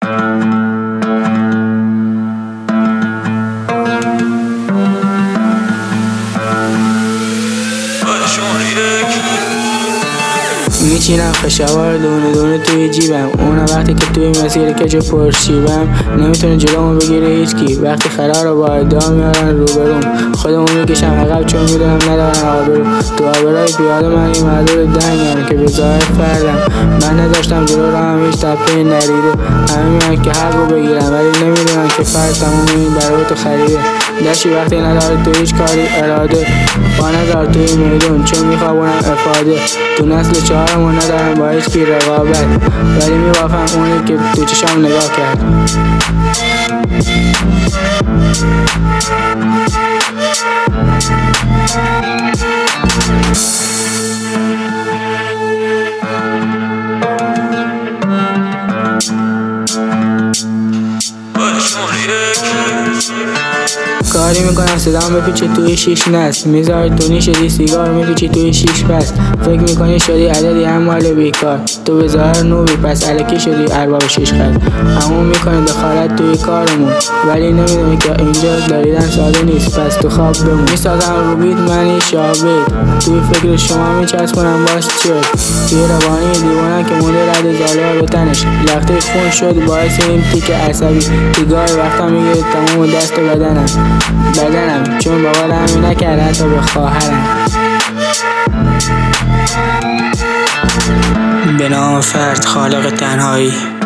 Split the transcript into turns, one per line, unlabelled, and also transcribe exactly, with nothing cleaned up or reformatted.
میچینم خشوار دونه دونه توی جیبم، اونم وقتی که توی مسیر کج پرشیبم. نمیتونه جلومو بگیره هیچکی، وقتی خرا رو با ادعا میارن روبروم. خودمون میکشم عقب چون میدونم ندارن آبرو. تو آبرای پیاده من این معدور دنگم که به ظاهر فردم. من نداشتم جلو رو هم هیچ تپه نریده. همه میان که حقو بگیرم ولی نمیدونن که فرد تموم این برای تو خریده. دشی وقتی نداره تو هیچ کاری اراده، با نظر توی میدون چون میخوابونم افاده. تو نسل چهارمون ندارم با هیچ کی رقابت، ولی میبافم اونی که تو چشام نگاه کرد. کاری میکنم صدام بپیچه توی شیش نست، میذاری تو نیش دی سیگار میپیچی توی شیش پس. فکر میکنی شدی عددی هموال بیکار، تو به ظاهر نوبی پس الکی شدی ارباب شیش خط. همون میکنی دخالت توی کارمون ولی نمیدونی که اینجا داریدن ساده نیست، پس تو خواب بمون. میسازم رو بیت منی شابید، توی فکر شما میچسبونم باش چد. توی روانی دیوانم که مونده رد زاله به تنش، لخته خون شد باعث این تیک عصبی. دیگاه وقتا میگه تمام دست و بدنم بدنم چون باورم نکرد حتی به خواهرم. به نام فرد خالق تنهایی.